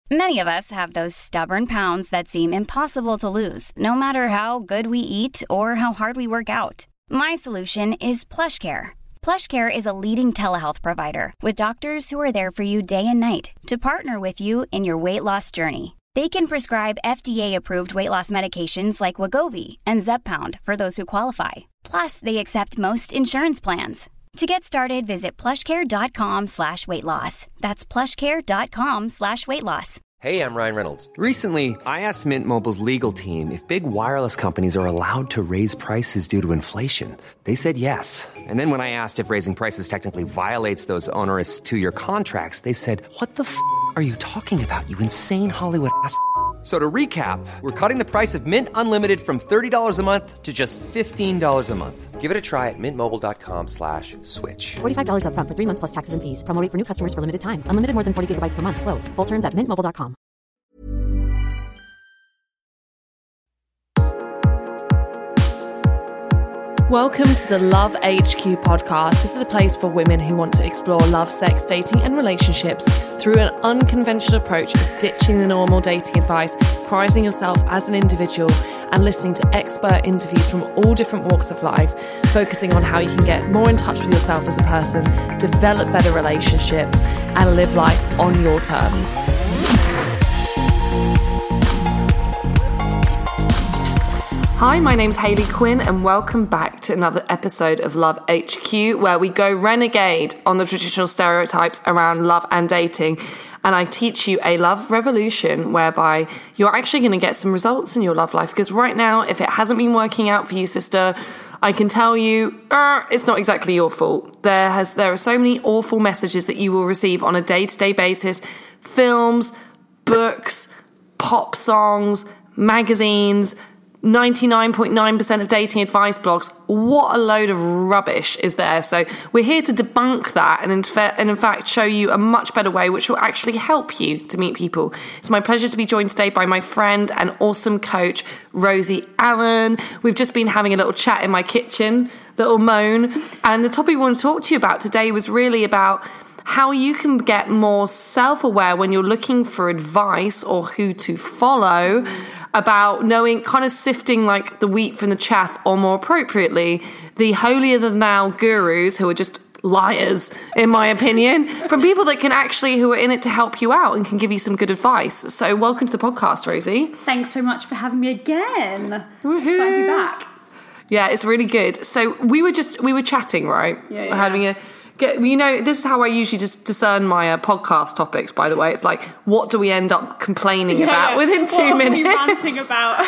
Many of us have those stubborn pounds that seem impossible to lose, no matter how good we eat or how hard we work out. My solution is PlushCare. PlushCare is a leading telehealth provider with doctors who are there for you day and night to partner with you in your weight loss journey. They can prescribe FDA-approved weight loss medications like Wegovy and Zepbound for those who qualify. Plus, they accept most insurance plans. To get started, visit plushcare.com/weightloss. That's plushcare.com/weightloss. Hey, I'm Ryan Reynolds. Recently, I asked Mint Mobile's legal team if big wireless companies are allowed to raise prices due to inflation. They said yes. And then when I asked if raising prices technically violates those onerous two-year contracts, they said, "What the f*** are you talking about, you insane Hollywood ass?" So to recap, we're cutting the price of Mint Unlimited from $30 a month to just $15 a month. Give it a try at mintmobile.com/switch. $45 up front for 3 months plus taxes and fees. Promo rate for new customers for limited time. Unlimited more than 40 gigabytes per month. Slows full terms at mintmobile.com. Welcome to the Love HQ podcast. This is a place for women who want to explore love, sex, dating and relationships through an unconventional approach of ditching the normal dating advice, prizing yourself as an individual and listening to expert interviews from all different walks of life, focusing on how you can get more in touch with yourself as a person, develop better relationships and live life on your terms. Hi, my name's Hayley Quinn and welcome back to another episode of Love HQ, where we go renegade on the traditional stereotypes around love and dating, and I teach you a love revolution whereby you're actually going to get some results in your love life. Because right now, if it hasn't been working out for you, sister, I can tell you, it's not exactly your fault. There are so many awful messages that you will receive on a day-to-day basis. Films, books, pop songs, magazines, 99.9% of dating advice blogs. What a load of rubbish is there. So we're here to debunk that and in fact show you a much better way which will actually help you to meet people. It's my pleasure to be joined today by my friend and awesome coach, Rosie Allen. We've just been having a little chat in my kitchen, little moan, and the topic we want to talk to you about today was really about how you can get more self-aware when you're looking for advice or who to follow, about knowing, kind of sifting like the wheat from the chaff, or more appropriately, the holier-than-thou gurus who are just liars, in my opinion, from people that can actually, who are in it to help you out and can give you some good advice. So welcome to the podcast, Rosie. Thanks so much for having me again. Woo-hoo. Excited to be back. Yeah, it's really good. So we were chatting, right? Yeah. We're having this is how I usually just discern my podcast topics, by the way. It's like, what do we end up complaining about within 2 minutes? What are we ranting about?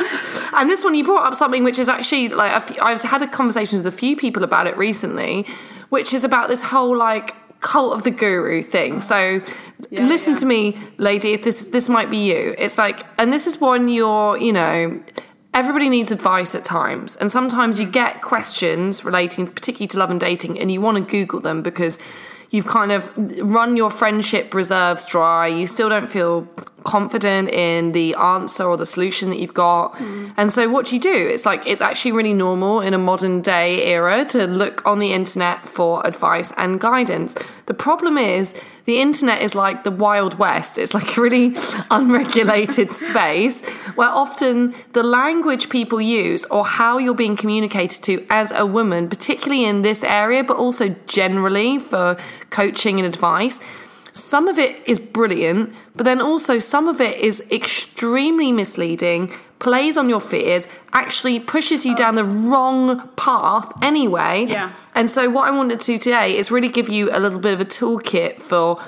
And this one, you brought up something which is actually, like, I've had a conversation with a few people about it recently, which is about this whole, like, cult of the guru thing. So listen to me, lady, if this might be you. It's like, and this is when you're, everybody needs advice at times, and sometimes you get questions relating particularly to love and dating and you want to Google them because you've kind of run your friendship reserves dry. You still don't feel confident in the answer or the solution that you've got. And so what you do, it's like, it's actually really normal in a modern day era to look on the internet for advice and guidance. The problem is the internet is like the Wild West. It's like a really unregulated space where often the language people use or how you're being communicated to as a woman, particularly in this area, but also generally for coaching and advice, some of it is brilliant, but then also some of it is extremely misleading, plays on your fears, actually pushes you down the wrong path anyway. Yeah. And so what I wanted to do today is really give you a little bit of a toolkit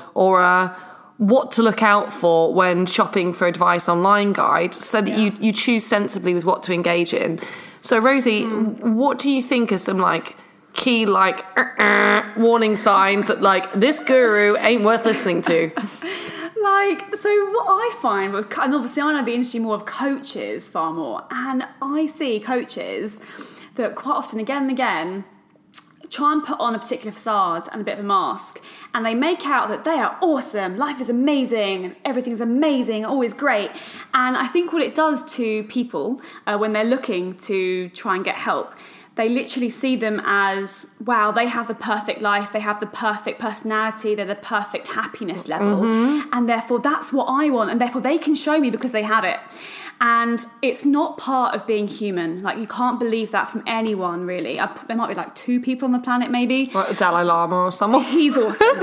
what to look out for when shopping for advice online guide, so that you choose sensibly with what to engage in. So Rosie, what do you think are some key warning signs that this guru ain't worth listening to? So what I find, and obviously I know the industry more of coaches far more, and I see coaches that quite often, again and again, try and put on a particular facade and a bit of a mask, and they make out that they are awesome, life is amazing, and everything's amazing, always great. And I think what it does to people when they're looking to try and get help, they literally see them as, wow, they have the perfect life, they have the perfect personality, they're the perfect happiness level, and therefore that's what I want, and therefore they can show me because they have it. And it's not part of being human. Like, you can't believe that from anyone, really. There might be like 2 people on the planet, maybe. Like Dalai Lama or someone. He's awesome.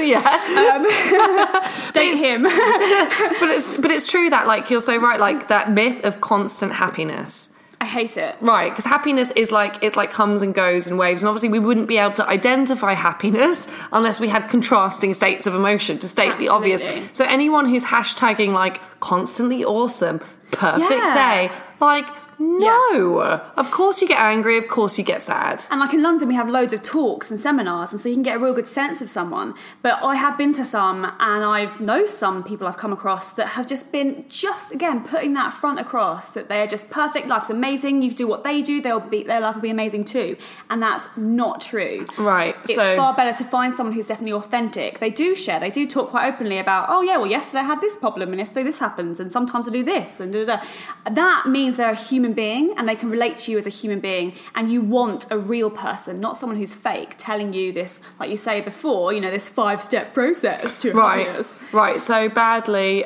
Date him. but it's true that, like, you're so right, like that myth of constant happiness. I hate it. Right, because happiness is like, it's like comes and goes in waves, and obviously we wouldn't be able to identify happiness unless we had contrasting states of emotion, to state the obvious. So anyone who's hashtagging like constantly awesome, perfect day, like, no. Of course you get angry, of course you get sad. And like in London, we have loads of talks and seminars, and so you can get a real good sense of someone. But I have been to some, and I've known some people I've come across that have just been, again, putting that front across, that they're just perfect, life's amazing, you do what they do, their life will be amazing too. And that's not true. Right. It's far better to find someone who's definitely authentic. They do share, they do talk quite openly about, oh yeah, well yesterday I had this problem, and yesterday this happens, and sometimes I do this, and da-da-da. That means they're a human being, and they can relate to you as a human being, and you want a real person, not someone who's fake, telling you this, like you say before, you know, this 5-step process to happiness. Right, so badly,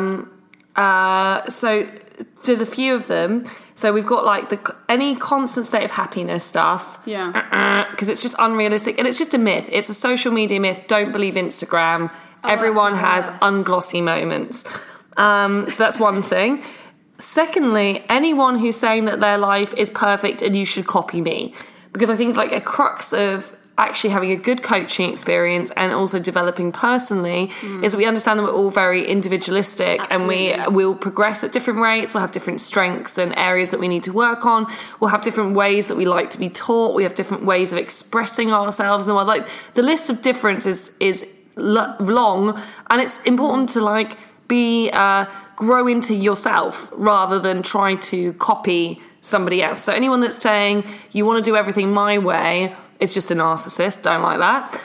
so there's a few of them. So we've got like any constant state of happiness stuff. Yeah. Because it's just unrealistic, and it's just a myth. It's a social media myth. Don't believe Instagram. Everyone has unglossy moments. So that's one thing. Secondly, anyone who's saying that their life is perfect and you should copy me. Because I think like a crux of actually having a good coaching experience and also developing personally is we understand that we're all very individualistic. Absolutely. And we'll progress at different rates. We'll have different strengths and areas that we need to work on. We'll have different ways that we like to be taught. We have different ways of expressing ourselves in the world. Like, the list of difference is long, and it's important to like grow into yourself rather than try to copy somebody else. So anyone that's saying you want to do everything my way is just a narcissist. Don't like that.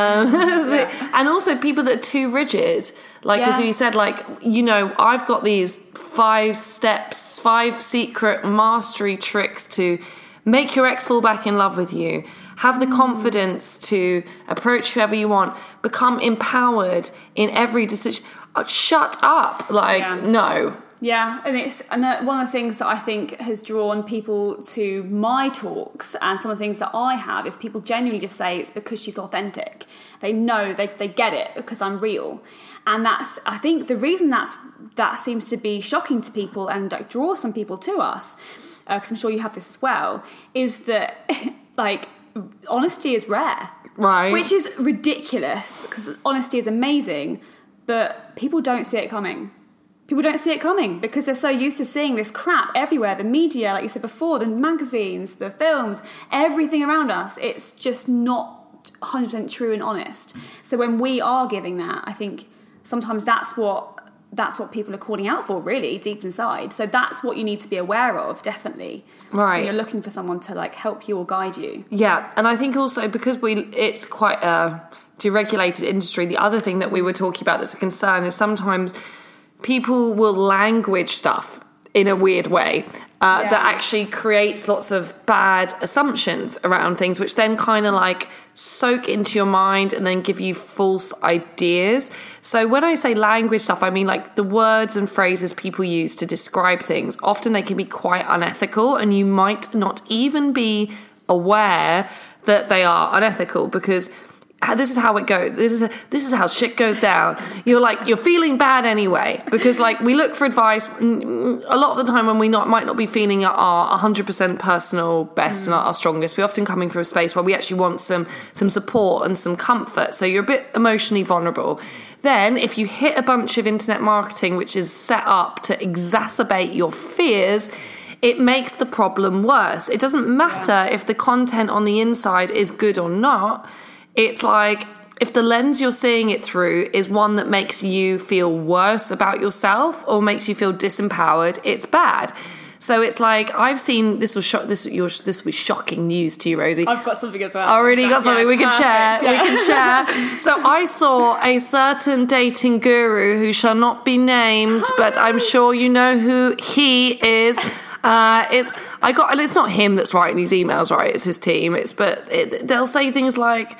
And also people that are too rigid. Like, as you said, like, you know, I've got these 5 steps, 5 secret mastery tricks to make your ex fall back in love with you. Have the confidence to approach whoever you want. Become empowered in every decision. Shut up. Like, no. Yeah, and one of the things that I think has drawn people to my talks and some of the things that I have is people genuinely just say it's because she's authentic. They know, they get it because I'm real. And that's, I think the reason that seems to be shocking to people and like draw some people to us, because I'm sure you have this as well, is that like honesty is rare. Right. Which is ridiculous, because honesty is amazing, but people don't see it coming. People don't see it coming because they're so used to seeing this crap everywhere. The media, like you said before, the magazines, the films, everything around us, it's just not 100% true and honest. So when we are giving that, I think sometimes that's what people are calling out for, really, deep inside. So that's what you need to be aware of, definitely. Right. When you're looking for someone to like help you or guide you. Yeah, and I think also because it's quite a deregulated industry, the other thing that we were talking about that's a concern is sometimes people will language stuff in a weird way that actually creates lots of bad assumptions around things, which then kind of like soak into your mind and then give you false ideas. So when I say language stuff, I mean like the words and phrases people use to describe things. Often they can be quite unethical, and you might not even be aware that they are unethical, because this is how it goes. This is how shit goes down. You're feeling bad anyway, because like we look for advice a lot of the time when we might not be feeling at our 100% personal best and our strongest. We're often coming from a space where we actually want some support and some comfort. So you're a bit emotionally vulnerable. Then if you hit a bunch of internet marketing which is set up to exacerbate your fears, it makes the problem worse. It doesn't matter if the content on the inside is good or not. It's like, if the lens you're seeing it through is one that makes you feel worse about yourself or makes you feel disempowered, it's bad. So it's like, I've seen, this will be shocking news to you, Rosie. I've got something as well. Oh, really? You got something we can share? Yeah. We can share. So I saw a certain dating guru who shall not be named, but I'm sure you know who he is. It's not him that's writing these emails, right? It's his team. They'll say things like,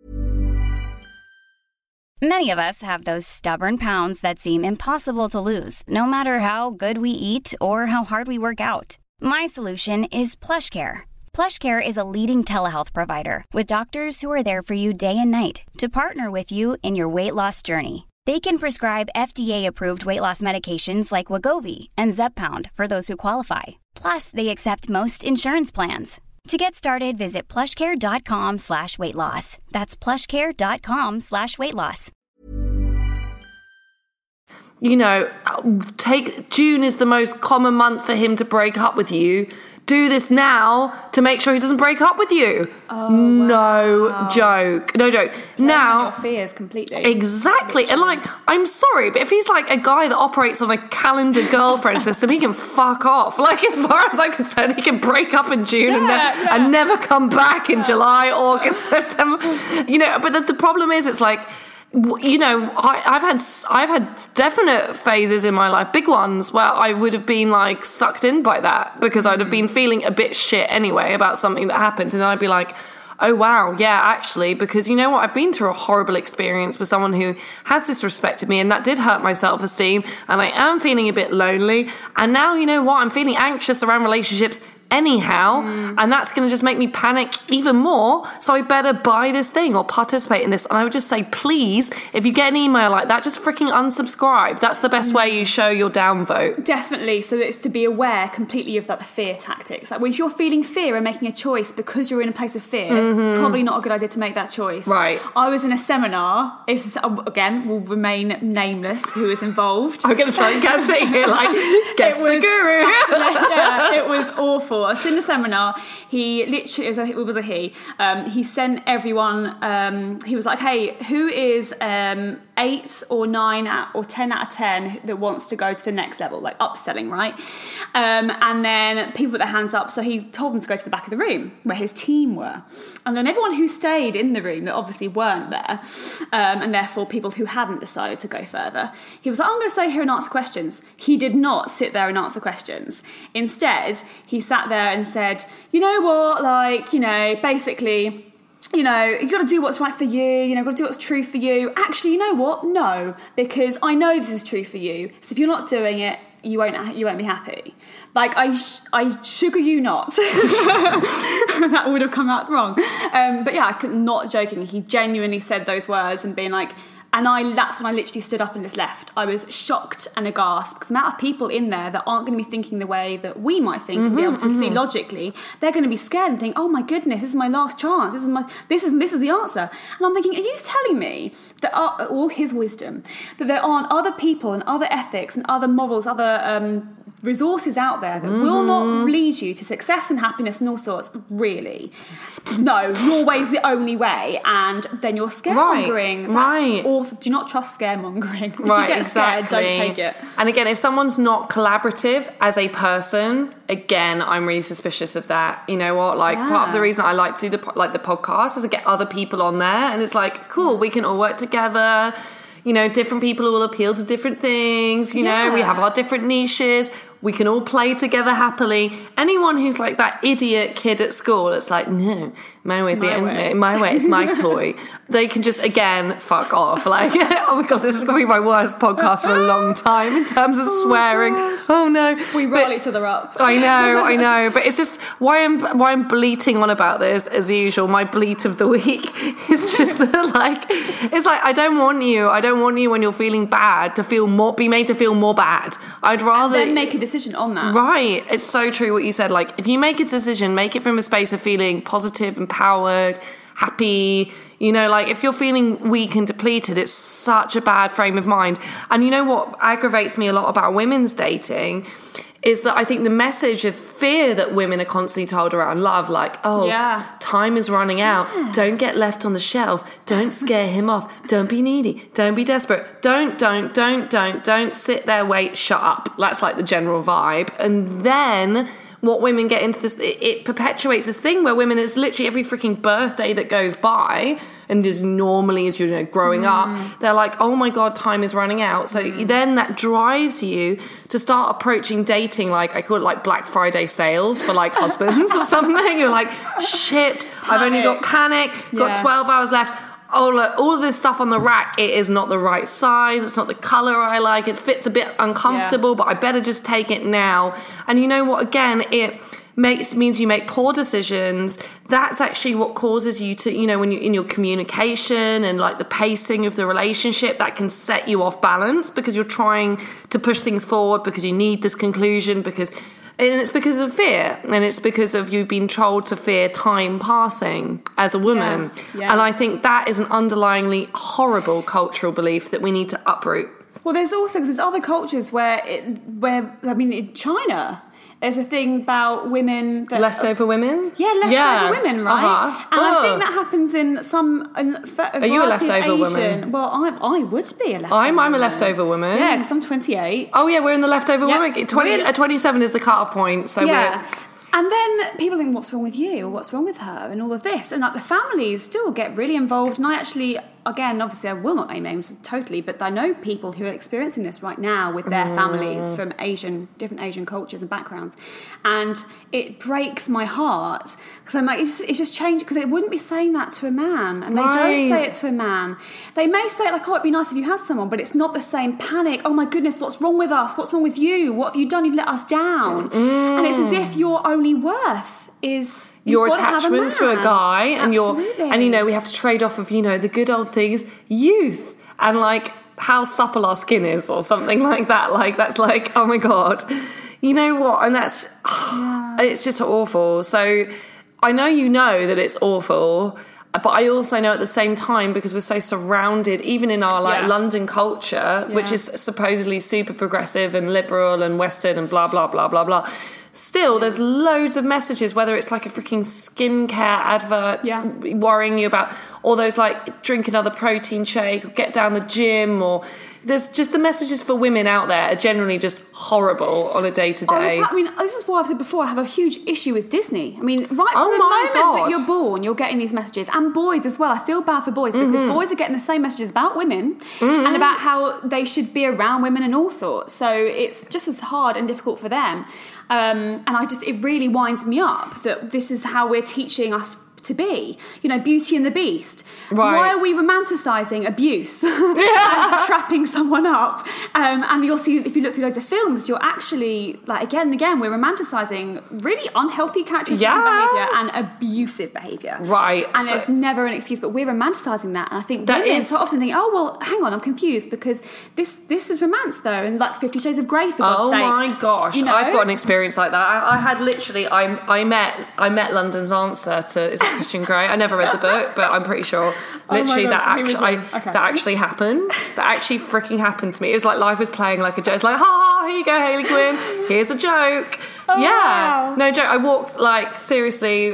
Many of us have those stubborn pounds that seem impossible to lose, no matter how good we eat or how hard we work out. My solution is PlushCare. PlushCare is a leading telehealth provider with doctors who are there for you day and night to partner with you in your weight loss journey. They can prescribe FDA-approved weight loss medications like Wegovy and Zepbound for those who qualify. Plus, they accept most insurance plans. To get started, visit plushcare.com/weightloss. That's plushcare.com/weightloss. You know, June is the most common month for him to break up with you. Do this now to make sure he doesn't break up with you. Oh, no joke. No joke. Now, your fears completely. Exactly. And like, I'm sorry, but if he's like a guy that operates on a calendar girlfriend system, he can fuck off. Like, as far as I'm concerned, he can break up in June and never come back in July, August, September. You know, but the problem is, it's like, you know, I've had definite phases in my life, big ones, where I would have been like sucked in by that because I'd have been feeling a bit shit anyway about something that happened, and then I'd be like, oh wow, yeah, actually, because you know what, I've been through a horrible experience with someone who has disrespected me, and that did hurt my self-esteem, and I am feeling a bit lonely, and now, you know what, I'm feeling anxious around relationships anyhow, and that's going to just make me panic even more, so I better buy this thing or participate in this. And I would just say, please, if you get an email like that, just freaking unsubscribe. That's the best way you show your downvote. Definitely, so it's to be aware completely of that, the fear tactics. Like, if you're feeling fear and making a choice because you're in a place of fear, probably not a good idea to make that choice. Right. I was in a seminar, again, will remain nameless who is involved. I'm going to try and guess it here, like, guess the guru. Yeah, it was awful. I was in the seminar. He literally, it was a he. He sent everyone. He was like, "Hey, who is 8 or 9 or 10 out of 10 that wants to go to the next level, like upselling, right?" And then people put their hands up. So he told them to go to the back of the room where his team were. And then everyone who stayed in the room that obviously weren't there, and therefore people who hadn't decided to go further, he was like, "I'm going to stay here and answer questions." He did not sit there and answer questions. Instead, he sat there and said, "You know what, like, you know, basically, you know, you got to do what's right for you, you know, got to do what's true for you. Actually, you know what? No, because I know this is true for you. So if you're not doing it, you won't be happy. Like, I sugar you not." That would have come out wrong. But yeah, not joking. He genuinely said those words and being like, and that's when I literally stood up and just left. I was shocked and aghast because the amount of people in there that aren't going to be thinking the way that we might think and be able to see logically, they're going to be scared and think, "Oh my goodness, this is my last chance. This is the answer." And I'm thinking, are you telling me that all his wisdom, that there aren't other people and other ethics and other morals, other resources out there that will not lead you to success and happiness and all sorts? Really? No, your way's the only way, and then you're scaremongering. That's awful. Do not trust scaremongering. If you get scared, don't take it. And again, if someone's not collaborative as a person, again, I'm really suspicious of that. You know what? Like, part of the reason I like to do the podcast is to get other people on there, and it's like, cool, we can all work together. You know, different people will appeal to different things. You know, we have our different niches. We can all play together happily. Anyone who's like that idiot kid at school that's like, "No, my way is my way, it's my toy," they can just, again, fuck off. Like, oh my God, this is going to be my worst podcast for a long time in terms of swearing. Oh no. We rile each other up. I know. But it's just why I'm bleating on about this as usual. My bleat of the week is just that, like, it's like, I don't want you when you're feeling bad to be made to feel more bad. I'd rather then make a decision on that. Right. It's so true what you said. Like, if you make a decision, make it from a space of feeling positive, empowered, happy. You know, like, if you're feeling weak and depleted, it's such a bad frame of mind. And you know what aggravates me a lot about women's dating is that I think the message of fear that women are constantly told around love, like, time is running out, don't get left on the shelf, don't scare him off, don't be needy, don't be desperate, don't sit there, wait, shut up. That's like the general vibe. And then what women get into this, it perpetuates this thing where women, it's literally every freaking birthday that goes by, and as normally as you're growing up, they're like, oh my God, time is running out. So then that drives you to start approaching dating like, I call it like Black Friday sales for like husbands or something. You're like, shit, I've only got panic, got 12 hours left. Oh, look, all of this stuff on the rack, it is not the right size. It's not the colour I like. It fits a bit uncomfortable, but I better just take it now. And you know what? Again, it means you make poor decisions. That's actually what causes you to, when you're in your communication and like the pacing of the relationship, that can set you off balance because you're trying to push things forward because you need this conclusion and it's because of fear, and it's because of you've been told to fear time passing as a woman. Yeah. And I think that is an underlyingly horrible cultural belief that we need to uproot. Well, there's other cultures where in China, there's a thing about women that leftover women. Yeah, leftover women, right? Uh-huh. And I think that happens in some. Are you a leftover woman? Well, I would be a leftover. I'm a leftover woman. Yeah, because I'm 28. Oh yeah, we're in the leftover woman. 27 is the cut-off point. So yeah. And then people think, what's wrong with you? Or what's wrong with her? And all of this. And like the families still get really involved. And I actually, again, obviously I will not name names totally, but I know people who are experiencing this right now with their families from different Asian cultures and backgrounds. And it breaks my heart. Because I'm like, it's just changed. Because they wouldn't be saying that to a man. And they don't say it to a man. They may say it like, oh, it'd be nice if you had someone. But it's not the same panic. Oh my goodness, what's wrong with us? What's wrong with you? What have you done? You've let us down. And it's as if your only worth is your attachment to a guy, and we have to trade off of the good old things, youth, and like how supple our skin is or something like that. Like that's like, oh my God, you know what? And that's it's just awful. So I know that it's awful, but I also know at the same time, because we're so surrounded, even in our London culture, which is supposedly super progressive and liberal and Western and blah blah blah blah blah. Still, there's loads of messages, whether it's like a freaking skincare advert worrying you about, or those like drink another protein shake or get down the gym, or there's just the messages for women out there are generally just horrible on a day-to-day. This is what I've said before. I have a huge issue with Disney. I mean, right from the moment that you're born, you're getting these messages. And boys as well. I feel bad for boys because boys are getting the same messages about women and about how they should be around women and all sorts. So it's just as hard and difficult for them. And it really winds me up that this is how we're teaching us to be, Beauty and the Beast. Right. Why are we romanticising abuse and trapping someone up? And you'll see, if you look through loads of films, you're actually, like, again, we're romanticising really unhealthy characteristics of behaviour and abusive behaviour. Right. And it's never an excuse, but we're romanticising that. And I think women so often think, oh, well, hang on, I'm confused because this is romance, though, and like 50 Shades of Grey, for God's sake. Oh my gosh, I've got an experience like that. I had literally, I met London's Answer to Christian Grey. I never read the book, but I'm pretty sure literally that actually happened. That actually freaking happened to me. It was like life was playing like a joke. It's like, ha, here you go, Hayley Quinn. Here's a joke. Wow. No joke. I walked like seriously.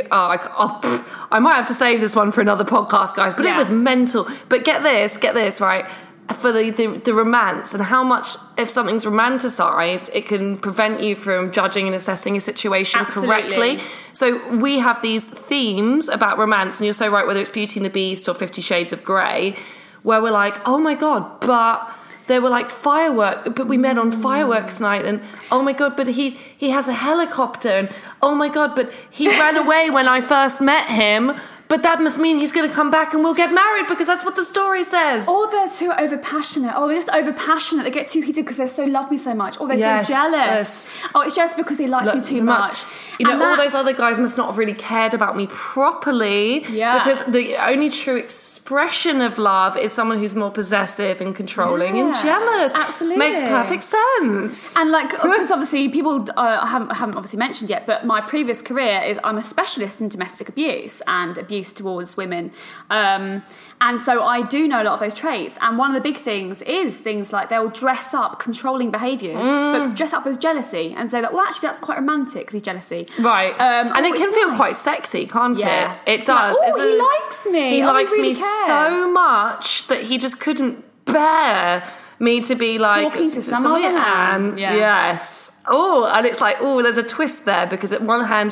I might have to save this one for another podcast, guys. But it was mental. But get this right. For the romance and how much, if something's romanticised, it can prevent you from judging and assessing a situation correctly. So we have these themes about romance, and you're so right, whether it's Beauty and the Beast or 50 Shades of Grey, where we're like, oh my God, but there were like fireworks, but we met on fireworks night, and oh my God, but he has a helicopter, and oh my God, but he ran away when I first met him. But that must mean he's going to come back and we'll get married because that's what the story says. Or they're too overpassionate. Oh, they're just overpassionate. They get too heated because they love me so much. Or they're so jealous. Oh, it's just because he likes me too much. All those other guys must not have really cared about me properly. Yeah. Because the only true expression of love is someone who's more possessive and controlling and jealous. Absolutely. Makes perfect sense. And like, because obviously people, I haven't obviously mentioned yet, but my previous career is I'm a specialist in domestic abuse and abuse towards women, and so I do know a lot of those traits. And one of the big things is things like they'll dress up controlling behaviours, but dress up as jealousy and say that, well, actually that's quite romantic because he's jealousy, right? And it can feel quite sexy, can't it? It does. Like, he likes me. He likes really me cares. so much that he just couldn't bear me to be like talking to some other man. Yes. Oh, and it's like, oh, there's a twist there because at one hand,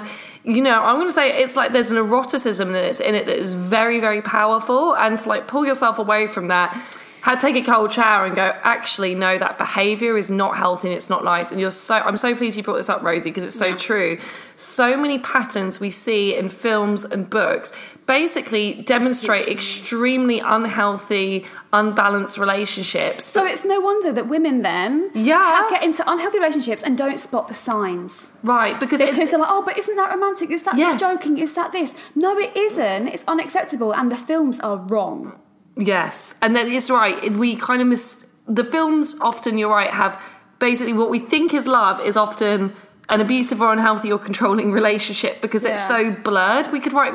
you know, I'm going to say it's like there's an eroticism that's in it that is very, very powerful. And to like pull yourself away from that, take a cold shower and go, actually, no, that behaviour is not healthy and it's not nice. And I'm so pleased you brought this up, Rosie, because it's so true. So many patterns we see in films and books basically demonstrate extremely unhealthy, unbalanced relationships. So it's no wonder that women then get into unhealthy relationships and don't spot the signs. Right, because they're like, oh, but isn't that romantic? Is that just joking? Is that this? No, it isn't. It's unacceptable, and the films are wrong. Yes, and then it's right. We kind of miss the films. Often, you're right. Have basically what we think is love is often an abusive or unhealthy or controlling relationship because it's so blurred. We could write.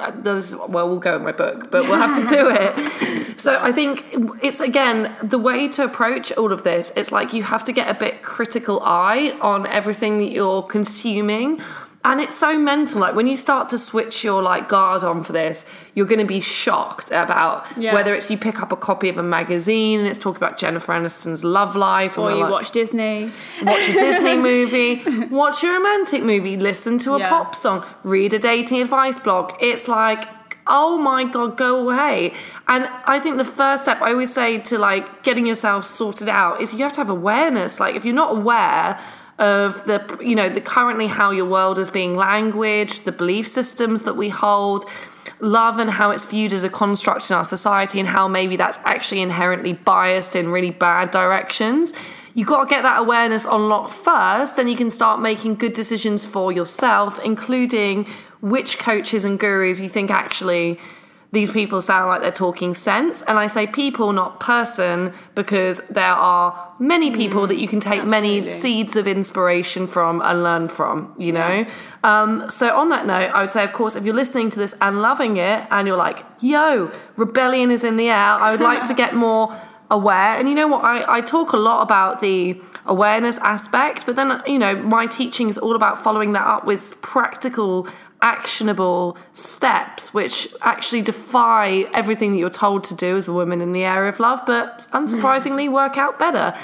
We'll go in my book, but we'll have to do it. So I think it's again the way to approach all of this. It's like you have to get a bit critical eye on everything that you're consuming. And it's so mental. Like when you start to switch your like guard on for this, you're going to be shocked about whether it's you pick up a copy of a magazine and it's talking about Jennifer Aniston's love life, or you watch Disney, watch a Disney movie, watch a romantic movie, listen to a pop song, read a dating advice blog. It's like, oh my God, go away. And I think the first step I always say to like getting yourself sorted out is you have to have awareness. Like if you're not aware of the currently how your world is being languaged, the belief systems that we hold, love and how it's viewed as a construct in our society and how maybe that's actually inherently biased in really bad directions. You've got to get that awareness unlocked first, then you can start making good decisions for yourself, including which coaches and gurus you think actually these people sound like they're talking sense. And I say people, not person, because there are many people that you can take many seeds of inspiration from and learn from, you know? So on that note, I would say, of course, if you're listening to this and loving it and you're like, yo, rebellion is in the air, I would like to get more aware. And you know what? I talk a lot about the awareness aspect, but then, you know, my teaching is all about following that up with practical actionable steps which actually defy everything that you're told to do as a woman in the area of love, but unsurprisingly work out better.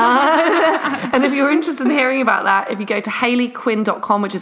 And if you're interested in hearing about that, if you go to hayleyquinn.com, which is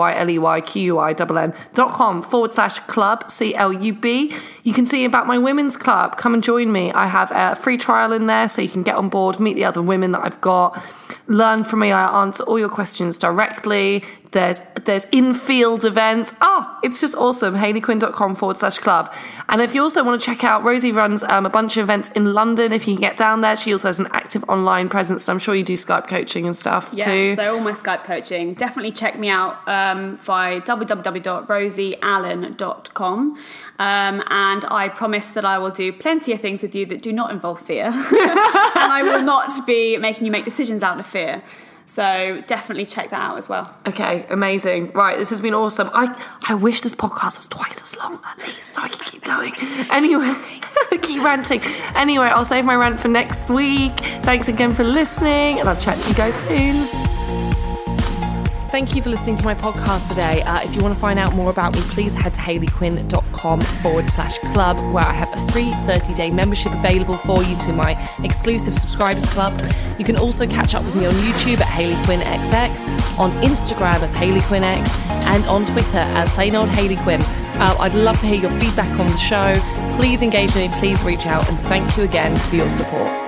HAYLEYQUI.com/club, CLUB, you can see about my women's club. Come and join me. I have a free trial in there so you can get on board, meet the other women that I've got, learn from me. I answer all your questions directly. There's in-field events. It's just awesome. hayleyquinn.com/club. And if you also want to check out, Rosie runs a bunch of events in London. If you can get down there, she also has an active online presence. So I'm sure you do Skype coaching and stuff too. Yeah, so all my Skype coaching. Definitely check me out via www.rosieallen.com. And I promise that I will do plenty of things with you that do not involve fear. And I will not be making you make decisions out of fear. So definitely check that out as well. Okay, amazing. Right, this has been awesome. I wish this podcast was twice as long at least, so I can keep going. Anyway, keep ranting. Anyway, I'll save my rant for next week. Thanks again for listening, and I'll chat to you guys soon. Thank you for listening to my podcast today. If you want to find out more about me, please head to hayleyquinn.com/club, where I have a free 30-day membership available for you to my exclusive subscribers club. You can also catch up with me on YouTube at HayleyQuinnXX, on Instagram as HayleyQuinnX, and on Twitter as plain old Hayley Quinn. I'd love to hear your feedback on the show. Please engage with me, please reach out, and thank you again for your support.